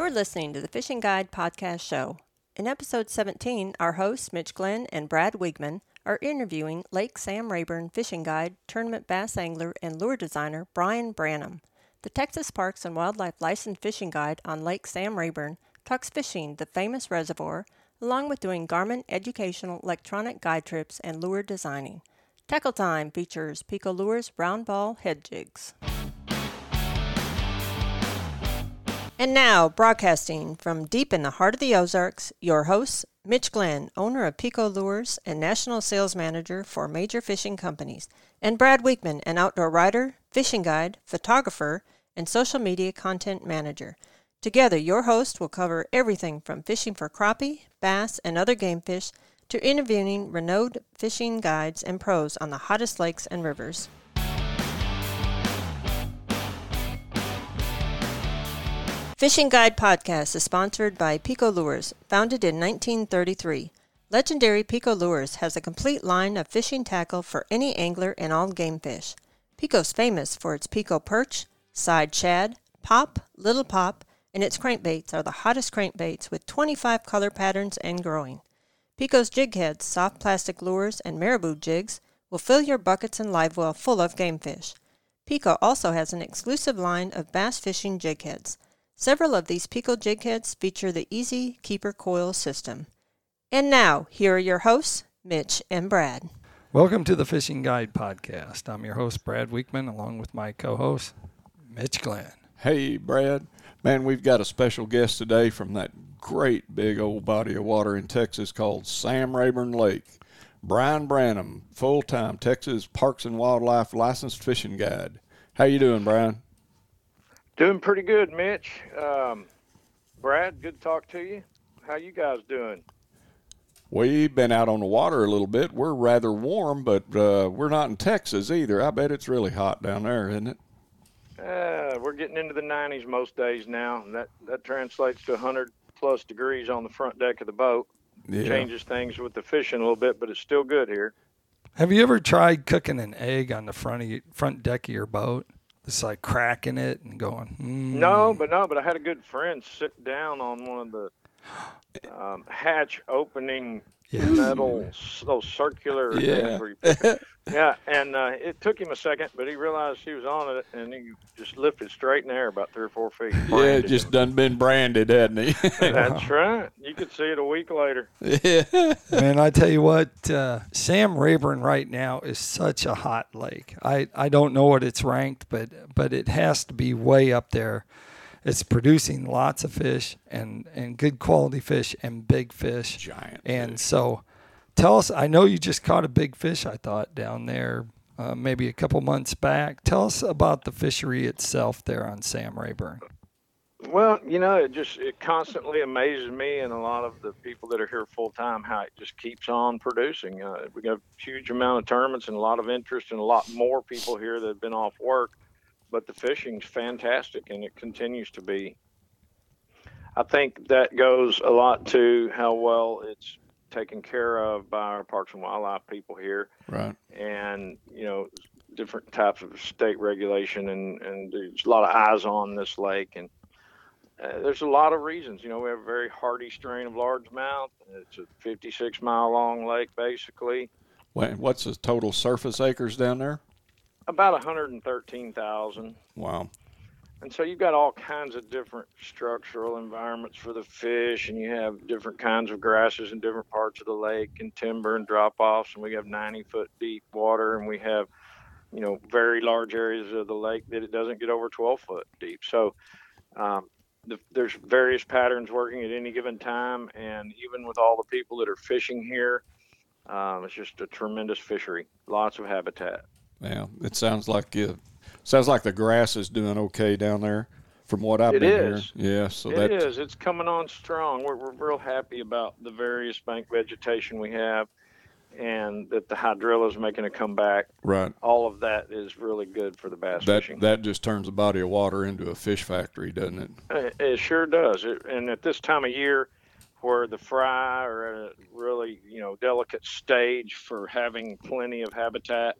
You're listening to the Fishing Guide Podcast Show. In episode 17, our hosts, Mitch Glenn and Brad Wiegman, are interviewing Lake Sam Rayburn fishing guide, tournament bass angler, and lure designer Brian Branham. The Texas Parks and Wildlife licensed fishing guide on Lake Sam Rayburn talks fishing the famous reservoir, along with doing Garmin educational electronic guide trips and lure designing. Tackle Time features Pico Lures round ball head jigs. And now, broadcasting from deep in the heart of the Ozarks, your hosts, Mitch Glenn, owner of Pico Lures and national sales manager for major fishing companies, and Brad Wiegman, an outdoor writer, fishing guide, photographer, and social media content manager. Together, your host will cover everything from fishing for crappie, bass, and other game fish to interviewing renowned fishing guides and pros on the hottest lakes and rivers. Fishing Guide Podcast is sponsored by Pico Lures, founded in 1933. Legendary Pico Lures has a complete line of fishing tackle for any angler and all game fish. Pico's famous for its Pico perch, side shad, pop, little pop, and its crankbaits are the hottest crankbaits with 25 color patterns and growing. Pico's jig heads, soft plastic lures, and marabou jigs will fill your buckets and live well full of game fish. Pico also has an exclusive line of bass fishing jig heads. Several of these Pico jig heads feature the Easy Keeper coil system. And now, here are your hosts, Mitch and Brad. Welcome to the Fishing Guide Podcast. I'm your host, Brad Wiegman, along with my co-host, Mitch Glenn. Hey, Brad. Man, we've got a special guest today from that great big old body of water in Texas called Sam Rayburn Lake. Brian Branham, full-time Texas Parks and Wildlife licensed fishing guide. How you doing, Brian? Doing pretty good, Mitch. Brad, good to talk to you. How you guys doing? We've been out on the water a little bit. We're rather warm, but we're not in Texas either. I bet it's really hot down there, isn't it? We're getting into the 90s most days now. That translates to 100-plus degrees on the front deck of the boat. Yeah. Changes things with the fishing a little bit, but it's still good here. Have you ever tried cooking an egg on the front deck of your boat? It's like cracking it and going, No, but I had a good friend sit down on one of the hatch opening metal, those circular things where you pick it. Yeah, and it took him a second, but he realized he was on it, and he just lifted straight in the air about 3 or 4 feet. Yeah, it just done been branded, hadn't he? That's right. You could see it a week later. Yeah. Man, I tell you what, Sam Rayburn right now is such a hot lake. I don't know what it's ranked, but it has to be way up there. It's producing lots of fish and good quality fish and big fish. Giant and fish. So tell us, I know you just caught a big fish, I thought, down there maybe a couple months back. Tell us about the fishery itself there on Sam Rayburn. Well, it constantly amazes me and a lot of the people that are here full time how it just keeps on producing. We got a huge amount of tournaments and a lot of interest and a lot more people here that have been off work. But the fishing's fantastic, and it continues to be. I think that goes a lot to how well it's taken care of by our Parks and Wildlife people here. Right. And, different types of state regulation, and there's a lot of eyes on this lake. And there's a lot of reasons. We have a very hardy strain of largemouth. It's a 56-mile-long lake, basically. What's the total surface acres down there? About 113,000. Wow. And so you've got all kinds of different structural environments for the fish, and you have different kinds of grasses in different parts of the lake and timber and drop-offs, and we have 90-foot deep water, and we have, very large areas of the lake that it doesn't get over 12-foot deep. So there's various patterns working at any given time, and even with all the people that are fishing here, it's just a tremendous fishery, lots of habitat. Yeah, it sounds like the grass is doing okay down there, from what I've been hearing. Yeah, so it is. It's coming on strong. We're real happy about the various bank vegetation we have, and that the hydrilla is making a comeback. Right. All of that is really good for the bass fishing. That just turns a body of water into a fish factory, doesn't it? It sure does. And at this time of year, where the fry are at a really delicate stage for having plenty of habitat.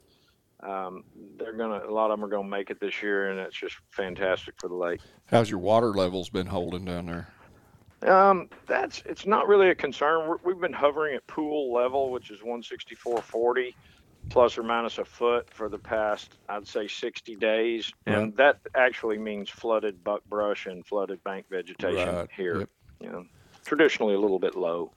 A lot of them are gonna make it this year, and it's just fantastic for the lake. How's your water levels been holding down there? It's not really a concern. We've been hovering at pool level, which is 164.40 plus or minus a foot for the past, I'd say, 60 days. Right. And that actually means flooded buckbrush and flooded bank vegetation Right. here. Yep. You know, traditionally a little bit low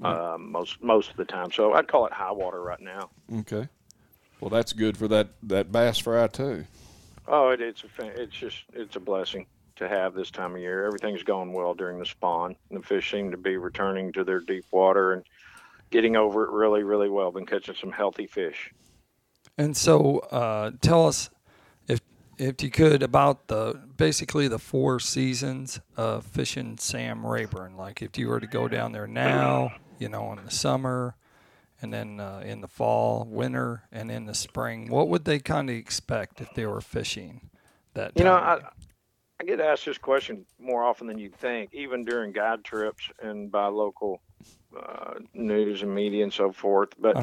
most of the time. So I'd call it high water right now. Okay. Well, that's good for that bass fry too. Oh, it's a blessing to have this time of year. Everything's going well during the spawn. The fish seem to be returning to their deep water and getting over it really, really well. Been catching some healthy fish. And so, tell us, if you could, about basically the 4 seasons of fishing Sam Rayburn. Like if you were to go down there now, in the summer, and then in the fall, winter, and in the spring, what would they kind of expect if they were fishing that time? I get asked this question more often than you'd think, even during guide trips and by local news and media and so forth. But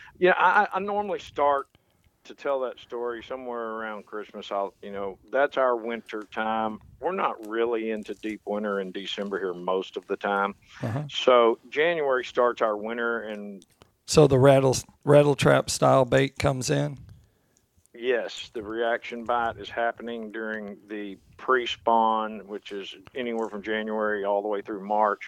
I normally start to tell that story somewhere around Christmas. That's our winter time. We're not really into deep winter in December here most of the time. So January starts our winter, and so the rattle trap style bait comes in. Yes, the reaction bite is happening during the pre-spawn, which is anywhere from January all the way through March.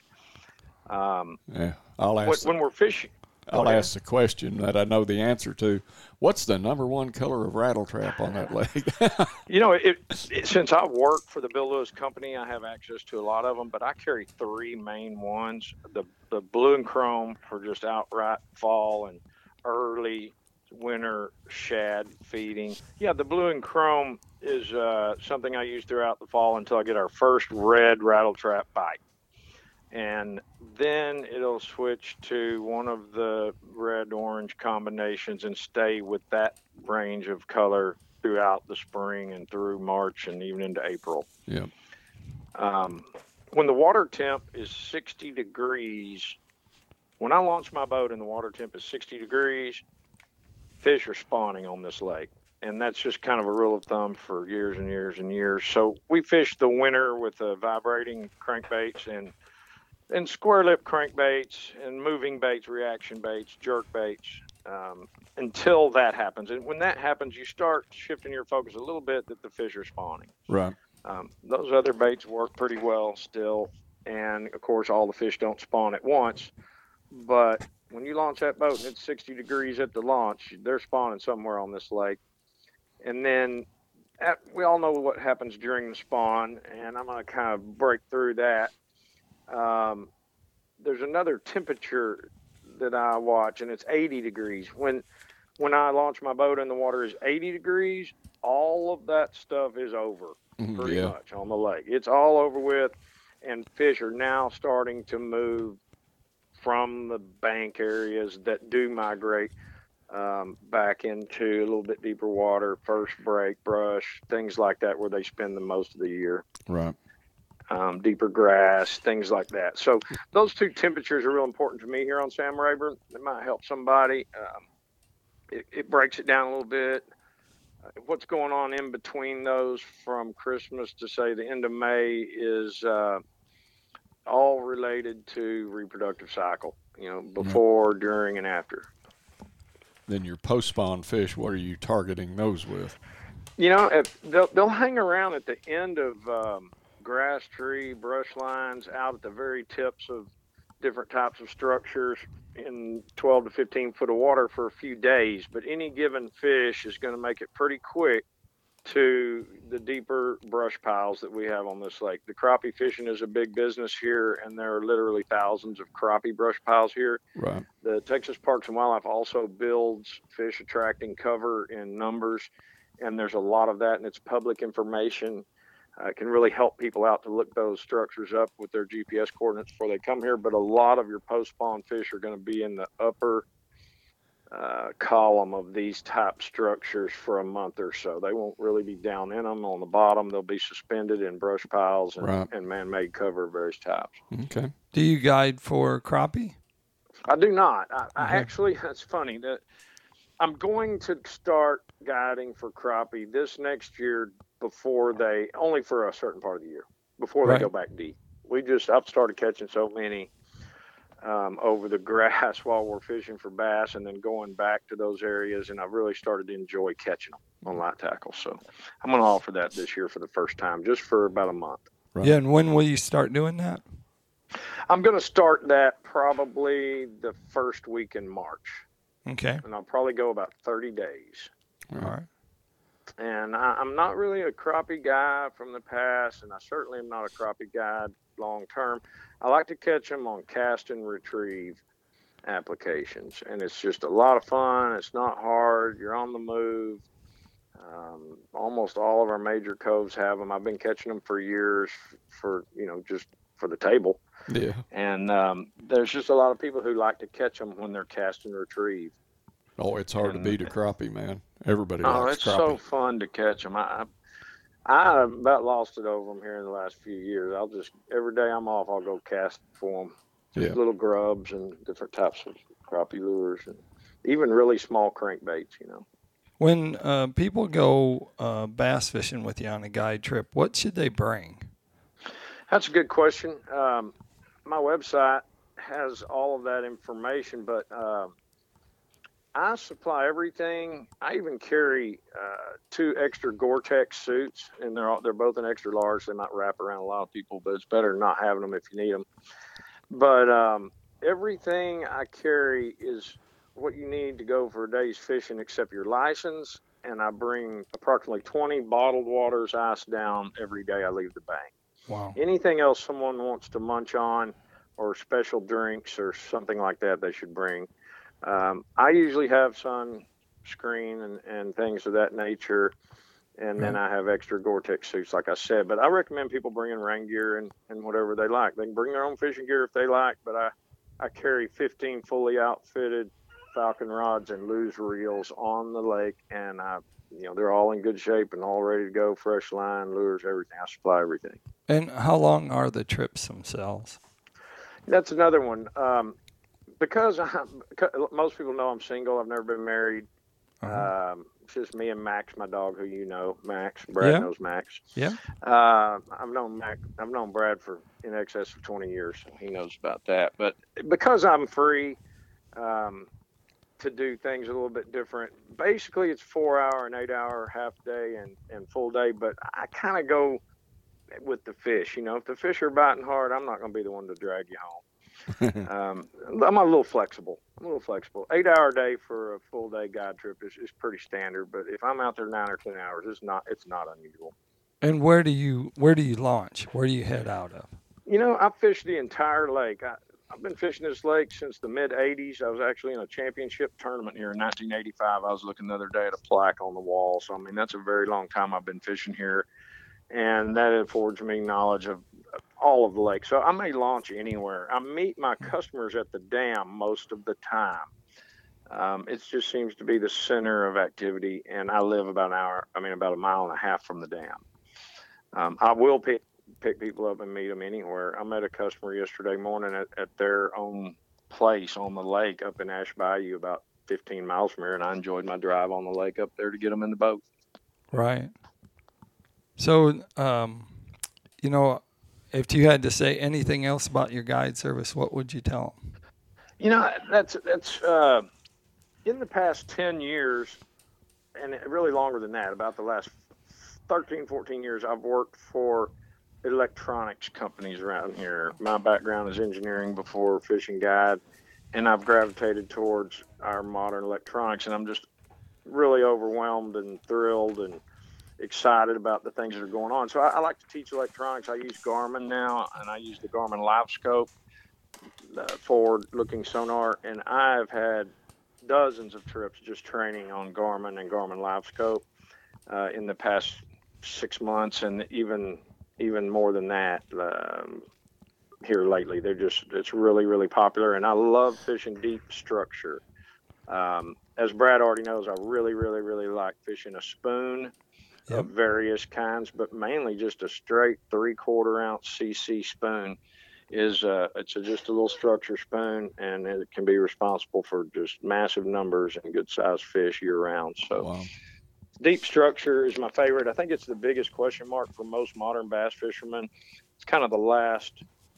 Yeah, I'll ask when we're fishing. I'll ask the question that I know the answer to. What's the number one color of rattle trap on that lake? Since I work for the Bill Lewis Company, I have access to a lot of them, but I carry 3 main ones. The blue and chrome for just outright fall and early winter shad feeding. Yeah, the blue and chrome is something I use throughout the fall until I get our first red rattle trap bite. And then it'll switch to one of the red-orange combinations and stay with that range of color throughout the spring and through March and even into April. Yeah. When the water temp is 60 degrees, when I launch my boat and the water temp is 60 degrees, fish are spawning on this lake. And that's just kind of a rule of thumb for years and years and years. So we fish the winter with vibrating crankbaits and square lip crankbaits and moving baits, reaction baits, jerk baits, until that happens. And when that happens, you start shifting your focus a little bit that the fish are spawning. Right. Those other baits work pretty well still. And of course, all the fish don't spawn at once. But when you launch that boat and it's 60 degrees at the launch, they're spawning somewhere on this lake. And then we all know what happens during the spawn, and I'm going to kind of break through that. There's another temperature that I watch, and it's 80 degrees. When I launch my boat and the water is 80 degrees, all of that stuff is over pretty much on the lake. It's all over with, and fish are now starting to move from the bank areas that do migrate back into a little bit deeper water, first break, brush, things like that, where they spend the most of the year. Right. Deeper grass, things like that. So those 2 temperatures are real important to me here on Sam Rayburn. It might help somebody. It breaks it down a little bit. What's going on in between those from Christmas to, say, the end of May is all related to reproductive cycle, before, during, and after. Then your post-spawn fish, what are you targeting those with? If they'll hang around at the end of grass, tree, brush lines, out at the very tips of different types of structures in 12 to 15 foot of water for a few days. But any given fish is going to make it pretty quick to the deeper brush piles that we have on this lake. The crappie fishing is a big business here, and there are literally thousands of crappie brush piles here. Right. The Texas Parks and Wildlife also builds fish attracting cover in numbers, and there's a lot of that, and it's public information. It can really help people out to look those structures up with their GPS coordinates before they come here. But a lot of your post-spawn fish are going to be in the upper column of these type structures for a month or so. They won't really be down in them. On the bottom, they'll be suspended in brush piles and man-made cover of various types. Okay. Do you guide for crappie? I do not. I actually, that's funny. I'm going to start guiding for crappie this next year only for a certain part of the year, before they go back deep. I've started catching so many over the grass while we're fishing for bass, and then going back to those areas, and I've really started to enjoy catching them on light tackle. So I'm going to offer that this year for the first time, just for about a month. Right. Yeah, and when will you start doing that? I'm going to start that probably the first week in March. Okay. And I'll probably go about 30 days. All right. And I'm not really a crappie guy from the past, and I certainly am not a crappie guy long term. I like to catch them on cast and retrieve applications, and it's just a lot of fun. It's not hard. You're on the move. Almost all of our major coves have them. I've been catching them for years just for the table. Yeah. And there's just a lot of people who like to catch them when they're cast and retrieve. Oh, it's hard to beat a crappie, man. Everybody likes crappie. Oh, it's so fun to catch them. I about lost it over them here in the last few years. Every day I'm off, I'll go cast for them. Just little grubs and different types of crappie lures, and even really small crankbaits, When people go bass fishing with you on a guide trip, what should they bring? That's a good question. My website has all of that information, but I supply everything. I even carry 2 extra Gore-Tex suits, and they're both an extra large. They might wrap around a lot of people, but it's better not having them if you need them. But everything I carry is what you need to go for a day's fishing, except your license. And I bring approximately 20 bottled waters iced down every day I leave the bank. Wow. Anything else someone wants to munch on, or special drinks or something like that, they should bring. I usually have sunscreen and things of that nature, and then I have extra Gore-Tex suits, like I said. But I recommend people bringing rain gear and whatever they like. They can bring their own fishing gear if they like, but I carry 15 fully outfitted Falcon rods and lures reels on the lake, and they're all in good shape and all ready to go, fresh line, lures, everything. I supply everything. And how long are the trips themselves? That's another one. Because most people know I'm single. I've never been married. It's just me and Max, my dog, who you know, Max. Brad knows Max. Yeah. I've known Brad for in excess of 20 years, so he knows about that. But because I'm free to do things a little bit different, basically it's 4-hour and 8-hour half day and full day. But I kind of go with the fish. If the fish are biting hard, I'm not going to be the one to drag you home. I'm a little flexible. 8-hour day for a full day guide trip is pretty standard, but if I'm out there 9 or 10 hours, it's not unusual. And where do you launch? Where do you head out of? I fished the entire lake. I've been fishing this lake since the mid 80s. I was actually in a championship tournament here in 1985. I was looking the other day at a plaque on the wall. So, that's a very long time I've been fishing here. And that affords me knowledge of all of the lake. So I may launch anywhere. I meet my customers at the dam most of the time. It just seems to be the center of activity, and I live about a mile and a half from the dam. I will pick people up and meet them anywhere. I met a customer yesterday morning at their own place on the lake up in Ash Bayou, about 15 miles from here, and I enjoyed my drive on the lake up there to get them in the boat. Right. So, if you had to say anything else about your guide service, what would you tell them? That's in the past 10 years, and really longer than that, about the last 13, 14 years, I've worked for electronics companies around here. My background is engineering before fishing guide, and I've gravitated towards our modern electronics, and I'm just really overwhelmed and thrilled and excited about the things that are going on. So I like to teach electronics. I use Garmin now, and I use the Garmin LiveScope, forward-looking sonar, and I've had dozens of trips just training on Garmin and Garmin LiveScope in the past 6 months, and even more than that here lately. It's really, really popular, and I love fishing deep structure. As Brad already knows, I really, really, really like fishing a spoon of various kinds, but mainly just a straight 3/4 ounce CC spoon. It's just a little structure spoon, and it can be responsible for just massive numbers and good sized fish year round. So deep structure is my favorite. I think it's the biggest question mark for most modern bass fishermen. It's kind of the last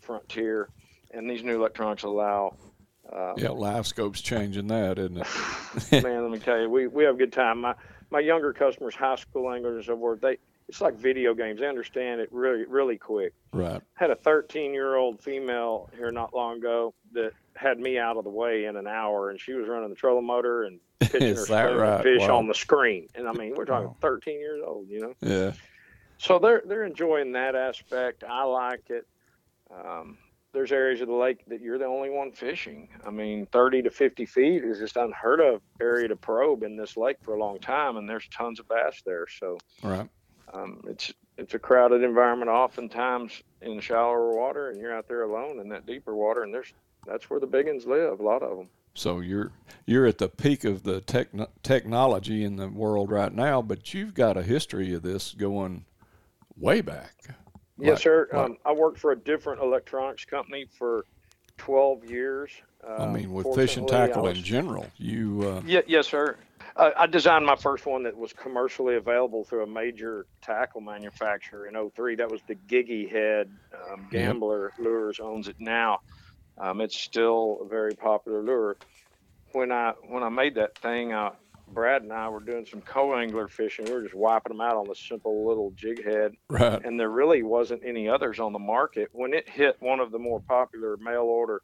Frontier, and these new electronics allow. Yeah, Live Scope's changing that, isn't it? Man, let me tell you, we have a good time. My younger customers, high school anglers and so forth, it's like video games. They understand it really, really quick. Right. Had a 13-year-old female here not long ago that had me out of the way in an hour, and she was running the trolling motor and pitching her spoon fish on the screen. And I mean, we're talking 13 years old, you know? Yeah. So they're enjoying that aspect. I like it. There's areas of the lake that you're the only one fishing. I mean, 30 to 50 feet is just unheard of area to probe in this lake for a long time, and there's tons of bass there. So right. It's a crowded environment oftentimes in shallower water, and you're out there alone in that deeper water, and that's where the big ones live, a lot of them. So you're at the peak of the technology in the world right now, but you've got a history of this going way back. Yes, sir. I worked for a different electronics company for 12 years. I mean, with fish and tackle in general, you... Yes, sir. I designed my first one that was commercially available through a major tackle manufacturer in 2003. That was the Giggy Head. Gambler Lures owns it now. It's still a very popular lure. When I made that thing, Brad and I were doing some co-angler fishing. We were just wiping them out on the simple little jig head. Right. And there really wasn't any others on the market. When it hit one of the more popular mail order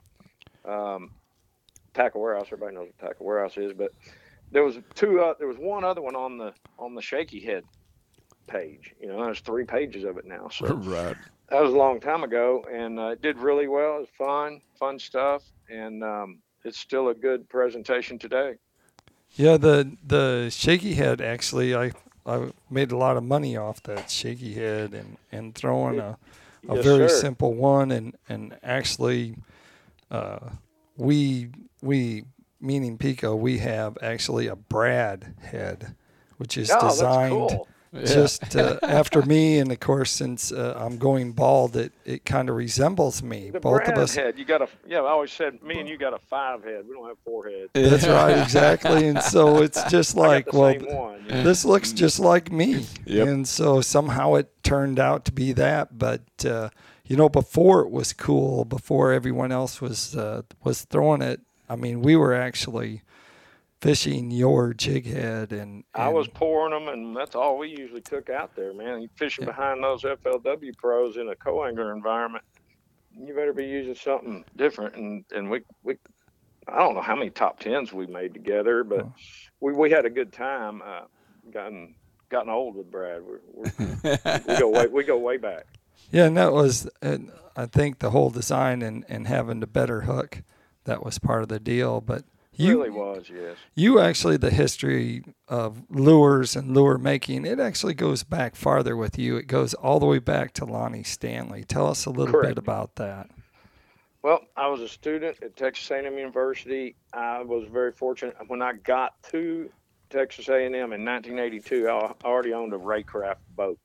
Tackle Warehouse, everybody knows what Tackle Warehouse is, but there was one other one on the Shaky Head page. You know, there's 3 pages of it now. So right. That was a long time ago, and it did really well. It was fun stuff, and it's still a good presentation today. Yeah, the Shaky Head, actually, I made a lot of money off that Shaky Head and throwing a Yes, very sir. simple one, and actually we meaning Pico, we have actually a Brad head, which is designed that's cool. just after me, and of course, since I'm going bald, it kind of resembles me. The Both Brad of us. head, I always said me and you got a 5 head. We don't have 4 heads. That's right, exactly. And so it's just like, I got the same one, yeah. this looks just like me. Yep. And so somehow it turned out to be that. But, before it was cool, before everyone else was throwing it, I mean, we were actually fishing your jig head. And I was pouring them, and that's all we usually took out there, man. You fishing behind those FLW pros in a co-angler environment, you better be using something different. And we I don't know how many top 10s we made together, but we had a good time. Gotten old with Brad. We go way back. Yeah, and that was, I think, the whole design and having the better hook. That was part of the deal. But Really was, yes. You actually, the history of lures and lure making, it actually goes back farther with you. It goes all the way back to Lonnie Stanley. Tell us a little bit about that. Well, I was a student at Texas A&M University. I was very fortunate. When I got to Texas A&M in 1982, I already owned a Raycraft boat.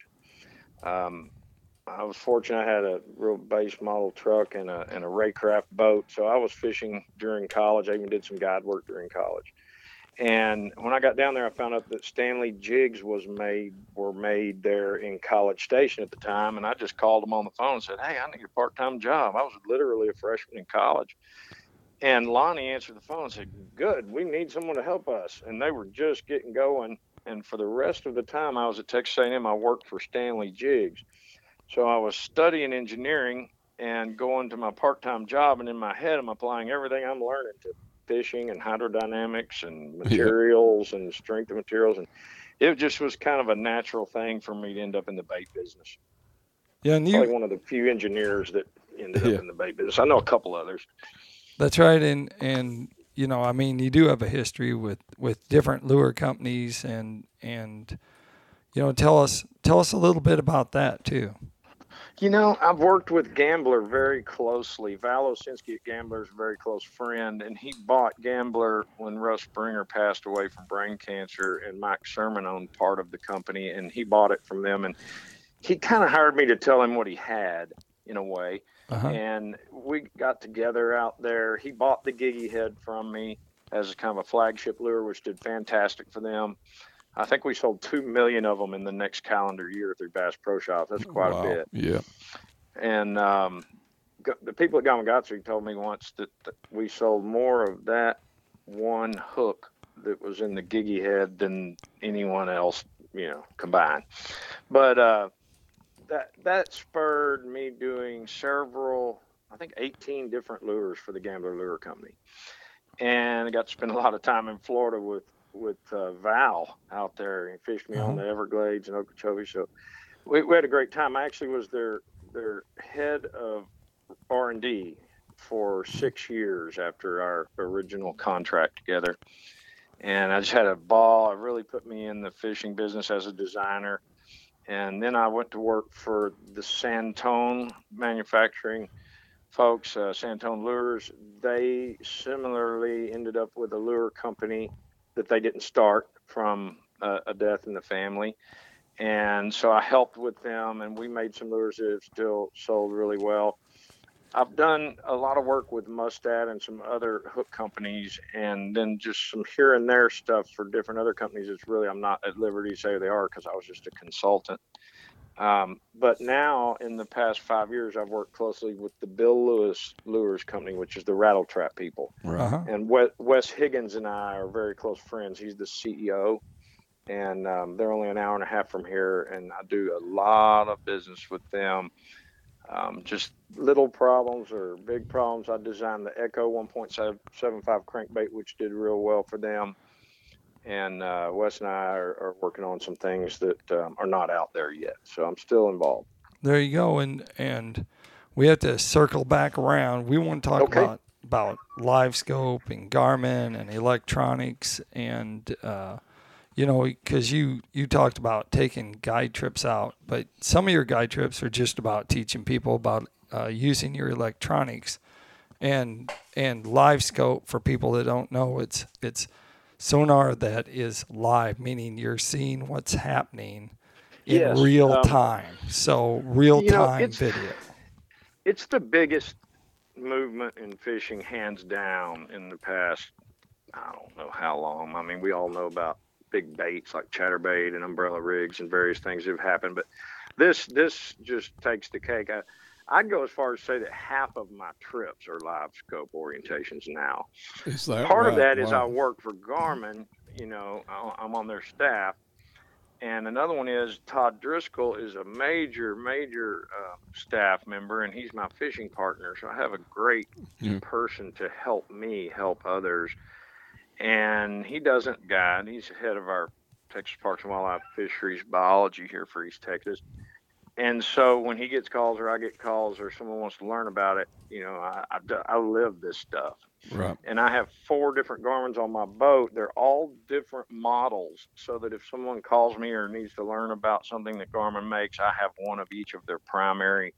I was fortunate. I had a real base model truck and a Raycraft boat. So I was fishing during college. I even did some guide work during college. And when I got down there, I found out that Stanley jigs were made there in College Station at the time. And I just called them on the phone and said, "Hey, I need a part-time job." I was literally a freshman in college. And Lonnie answered the phone and said, "Good, we need someone to help us." And they were just getting going. And for the rest of the time I was at Texas A&M, I worked for Stanley Jigs. So I was studying engineering and going to my part-time job, and in my head I'm applying everything I'm learning to fishing and hydrodynamics and materials and strength of materials, and it just was kind of a natural thing for me to end up in the bait business. Yeah, and Probably one of the few engineers that ended up in the bait business. I know a couple others. That's right, and I mean, you do have a history with different lure companies, and tell us a little bit about that too. I've worked with Gambler very closely. Val Osinski at Gambler is a very close friend, and he bought Gambler when Russ Springer passed away from brain cancer, and Mike Sherman owned part of the company, and he bought it from them. And he kind of hired me to tell him what he had, in a way. Uh-huh. And we got together out there. He bought the Giggy Head from me as a kind of a flagship lure, which did fantastic for them. I think we sold 2 million of them in the next calendar year through Bass Pro Shops. That's quite a bit. Yeah. And the people at Gamakatsu told me once that we sold more of that one hook that was in the Gigi head than anyone else, combined. But that spurred me doing several, I think 18 different lures for the Gambler Lure Company, and I got to spend a lot of time in Florida with Val out there. He fished me on the Everglades and Okeechobee, so we had a great time. I actually was their head of R&D for 6 years after our original contract together, and I just had a ball. It really put me in the fishing business as a designer. And then I went to work for the Santone manufacturing folks, Santone Lures. They similarly ended up with a lure company that they didn't start from a death in the family. And so I helped with them, and we made some lures that have still sold really well. I've done a lot of work with Mustad and some other hook companies, and then just some here and there stuff for different other companies. It's really, I'm not at liberty to say who they are because I was just a consultant. But now, in the past 5 years, I've worked closely with the Bill Lewis Lures Company, which is the rattle trap people. Right. And Wes Higgins and I are very close friends. He's the CEO, and they're only an hour and a half from here, and I do a lot of business with them. Just little problems or big problems. I designed the Echo 1.75 crankbait, which did real well for them. And Wes and I are working on some things that are not out there yet. So I'm still involved. There you go. And we have to circle back around. We want to talk about LiveScope and Garmin and electronics and because you talked about taking guide trips out, but some of your guide trips are just about teaching people about using your electronics, and LiveScope, for people that don't know, it's sonar that is live, meaning you're seeing what's happening in real time. So real time video. It's the biggest movement in fishing, hands down, in the past, I don't know how long. I mean, we all know about big baits like chatterbait and umbrella rigs and various things that have happened, but this just takes the cake. I'd go as far as to say that half of my trips are LiveScope orientations now. Is that part right? of that Wow. is I work for Garmin, I'm on their staff, and another one is Todd Driscoll is a major staff member, and he's my fishing partner, so I have a great person to help me help others. And he doesn't guide. He's head of our Texas Parks and Wildlife Fisheries Biology here for East Texas. And so when he gets calls or I get calls or someone wants to learn about it, I live this stuff. Right. And I have 4 different Garmins on my boat. They're all different models, so that if someone calls me or needs to learn about something that Garmin makes, I have one of each of their primary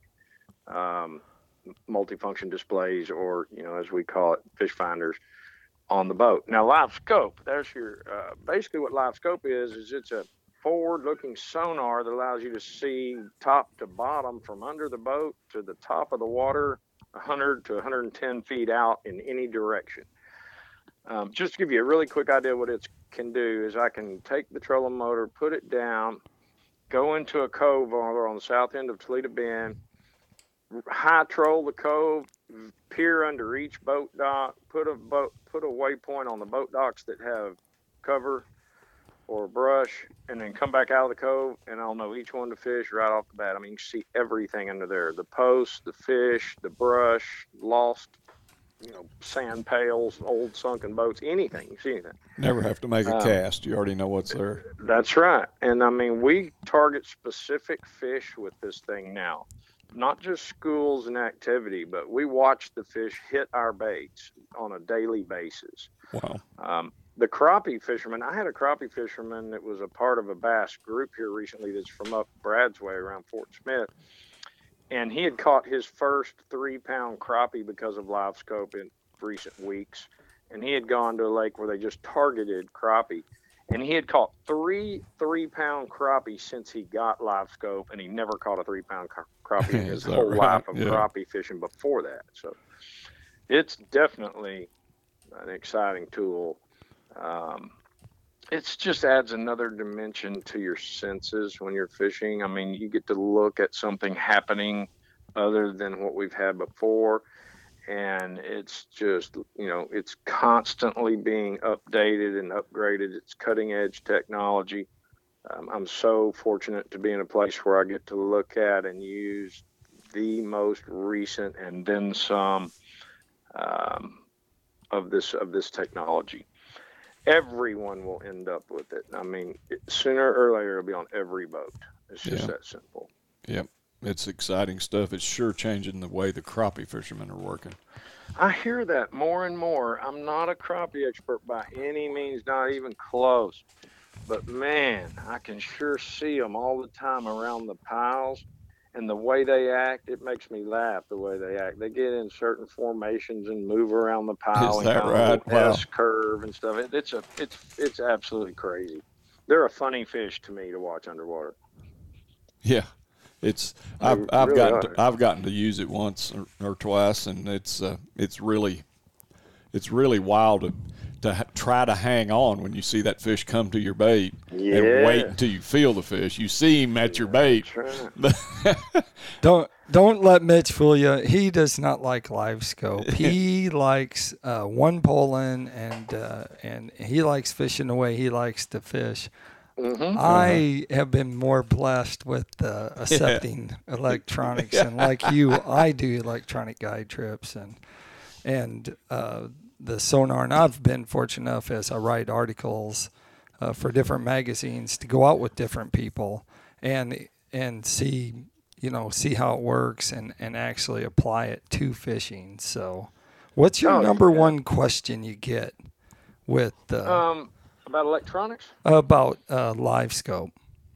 multifunction displays, or, as we call it, fish finders, on the boat. Now, LiveScope, there's your, basically what LiveScope is it's a forward-looking sonar that allows you to see top to bottom from under the boat to the top of the water, 100 to 110 feet out in any direction. Just to give you a really quick idea what it can do is I can take the trolling motor, put it down, go into a cove on the south end of Toledo Bend, high troll the cove, peer under each boat dock, put a waypoint on the boat docks that have cover or brush, and then come back out of the cove, and I'll know each one to fish right off the bat. I mean, you can see everything under there: the posts, the fish, the brush, lost, sand pails, old sunken boats, anything. You see anything. Never have to make a cast. You already know what's there. That's right. And I mean, we target specific fish with this thing now. Not just schools and activity, but we watch the fish hit our baits on a daily basis. Wow. The crappie fisherman, I had a crappie fisherman that was a part of a bass group here recently that's from up Brad's way around Fort Smith. And he had caught his first 3-pound crappie because of LiveScope in recent weeks. And he had gone to a lake where they just targeted crappie. And he had caught 3-pound crappie since he got LiveScope, and he never caught a 3-pound crappie in his whole life of crappie fishing before that. So it's definitely an exciting tool. It just adds another dimension to your senses when you're fishing. I mean, you get to look at something happening other than what we've had before. And it's just, it's constantly being updated and upgraded. It's cutting edge technology. I'm so fortunate to be in a place where I get to look at and use the most recent and then some of this technology. Everyone will end up with it. I mean, sooner or later, it'll be on every boat. It's just that simple. Yep. It's exciting stuff. It's sure changing the way the crappie fishermen are working. I hear that more and more. I'm not a crappie expert by any means, not even close. But man, I can sure see them all the time around the piles. And the way they act, it makes me laugh the way they act. They get in certain formations and move around the pile. Is that and right? Wow. S curve and stuff. It's absolutely crazy. They're a funny fish to me to watch underwater. Yeah. I've gotten to use it once or twice, and it's really wild to try to hang on when you see that fish come to your bait and wait until you feel the fish. You see him at your bait. Don't let Mitch fool you. He does not like live scope. He likes one pulling and he likes fishing the way he likes to fish. Mm-hmm. I have been more blessed with accepting electronics, and like you, I do electronic guide trips and the sonar. And I've been fortunate enough, as I write articles for different magazines, to go out with different people and see how it works and actually apply it to fishing. So, what's your number one question you get with about electronics? About live scope.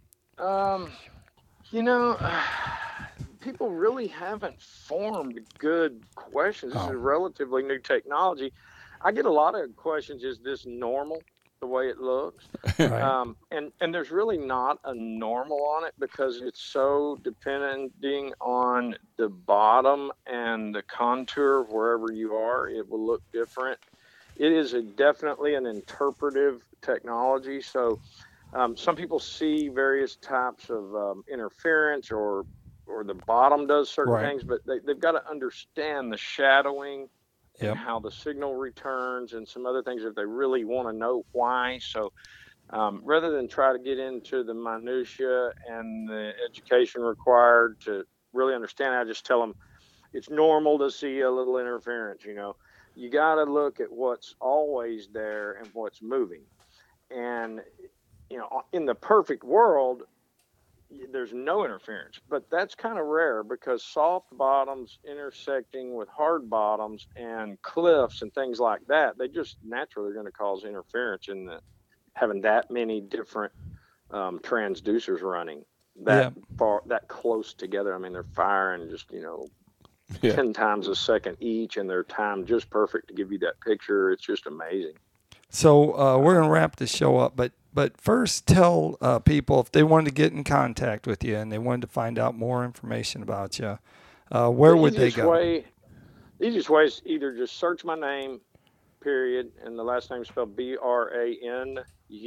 People really haven't formed good questions. This is a relatively new technology. I get a lot of questions. Is this normal, the way it looks? Right. And there's really not a normal on it because it's so depending on the bottom and the contour of wherever you are. It will look different. It is definitely an interpretive technology. So some people see various types of interference or the bottom does certain things, but they've got to understand the shadowing and how the signal returns and some other things if they really want to know why. So rather than try to get into the minutia and the education required to really understand, I just tell them it's normal to see a little interference, You got to look at what's always there and what's moving. And, in the perfect world, there's no interference. But that's kind of rare because soft bottoms intersecting with hard bottoms and cliffs and things like that, they just naturally are going to cause interference in having that many different transducers running that close together. I mean, they're firing just, 10 times a second each, and they're timed just perfect to give you that picture. It's just amazing. So we're going to wrap the show up, but first tell people if they wanted to get in contact with you and they wanted to find out more information about you, where would they go? The easiest way is either just search my name, period, and the last name is spelled BRANUM,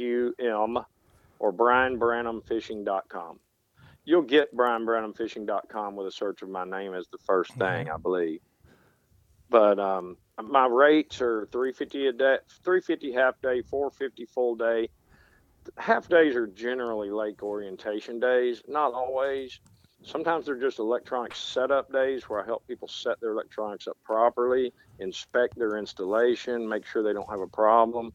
or BrianBranhamFishing.com. You'll get BrianBranhamFishing.com with a search of my name as the first thing, I believe. But my rates are $350 a day, $350 half day, $450 full day. Half days are generally lake orientation days, not always. Sometimes they're just electronic setup days where I help people set their electronics up properly, inspect their installation, make sure they don't have a problem.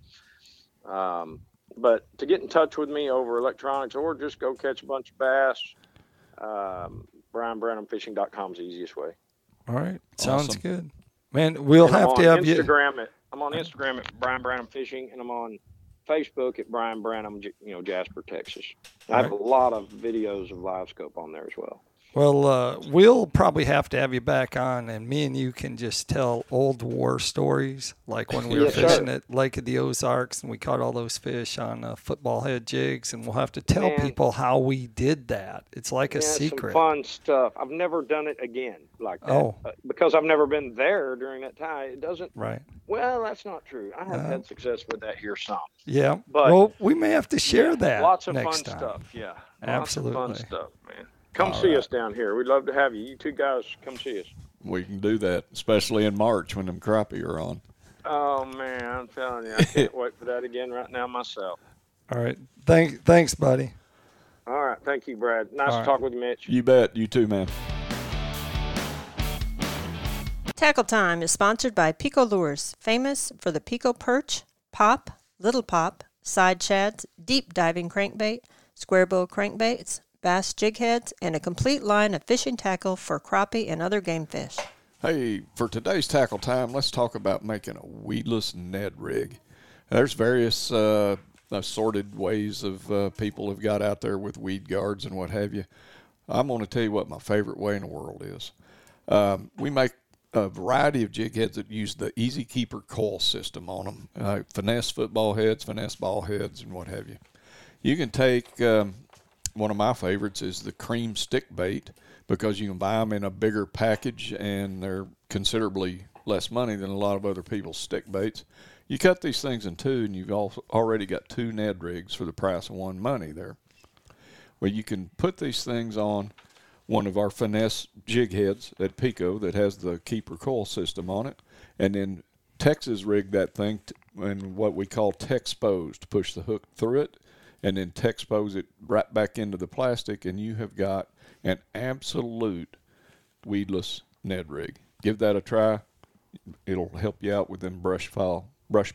But to get in touch with me over electronics or just go catch a bunch of bass, BrianBranhamFishing.com is the easiest way. All right. Sounds good. Man, we'll have to have Instagram you. I'm on Instagram at Brian Branham Fishing, and I'm on Facebook at Brian Branham, Jasper, Texas. I have a lot of videos of live scope on there as well. Well, we'll probably have to have you back on, and me and you can just tell old war stories, like when we were fishing at Lake of the Ozarks and we caught all those fish on football head jigs, and we'll have to tell people how we did that. It's like a secret. Some fun stuff. I've never done it again like that. Because I've never been there during that time. It doesn't. Right. Well, that's not true. I have had success with that here some. Yeah. But we may have to share that lots of next fun time. Stuff. Yeah. Absolutely. Lots of fun stuff, man. Come see us down here. We'd love to have you. You two guys, come see us. We can do that, especially in March when them crappie are on. Oh, man, I'm telling you, I can't wait for that again right now myself. All right. Thanks, buddy. All right. Thank you, Brad. Nice to talk with you, Mitch. You bet. You too, man. Tackle Time is sponsored by Pico Lures, famous for the Pico Perch, Pop, Little Pop, Side Shads, Deep Diving Crankbait, Square Bill Crankbaits, Bass Jig Heads, and a complete line of fishing tackle for crappie and other game fish. Hey, for today's Tackle Time, let's talk about making a weedless Ned rig. There's various assorted ways of people have got out there with weed guards and what have you. I'm going to tell you what my favorite way in the world is. We make a variety of jig heads that use the Easy Keeper coil system on them. Finesse football heads, finesse ball heads, and what have you. You can take, one of my favorites is the cream stick bait, because you can buy them in a bigger package and they're considerably less money than a lot of other people's stick baits. You cut these things in two and you've already got 2 Ned rigs for the price of one money there. Well, you can put these things on one of our finesse jig heads at Pico that has the Keeper coil system on it, and then Texas rig that thing in what we call Texpose to push the hook through it, and then Texpose it right back into the plastic, and you have got an absolute weedless Ned rig. Give that a try. It'll help you out with them brush pile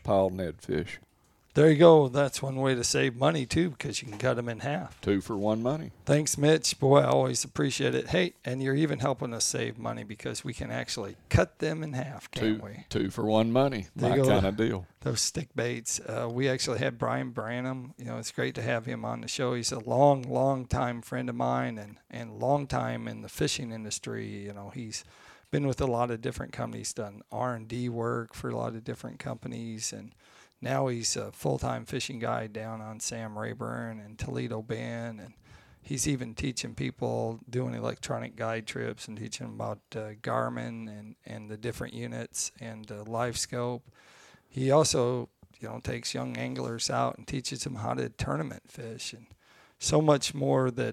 Ned fish. There you go. That's one way to save money, too, because you can cut them in half. 2 for 1 money. Thanks, Mitch. Boy, I always appreciate it. Hey, and you're even helping us save money because we can actually cut them in half, can't we? 2 for 1 money. My kind of deal. Those stick baits. We actually had Brian Branham. You know, it's great to have him on the show. He's a long time friend of mine and long time in the fishing industry. You know, he's been with a lot of different companies, done R&D work for a lot of different companies, and now he's a full-time fishing guide down on Sam Rayburn and Toledo Bend, and he's even teaching people doing electronic guide trips and teaching them about Garmin and the different units and LiveScope. He also, takes young anglers out and teaches them how to tournament fish and so much more that,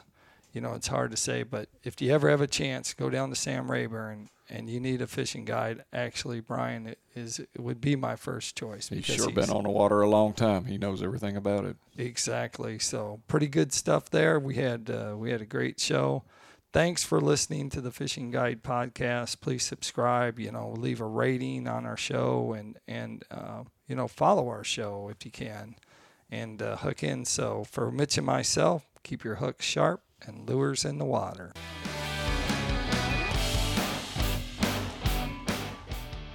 it's hard to say. But if you ever have a chance, go down to Sam Rayburn and you need a fishing guide, actually, Brian it would be my first choice. He's sure been on the water a long time. He knows everything about it. Exactly. So pretty good stuff there. We had a great show. Thanks for listening to the Fishing Guide Podcast. Please subscribe. Leave a rating on our show and follow our show if you can, and hook in. So for Mitch and myself, keep your hooks sharp and lures in the water.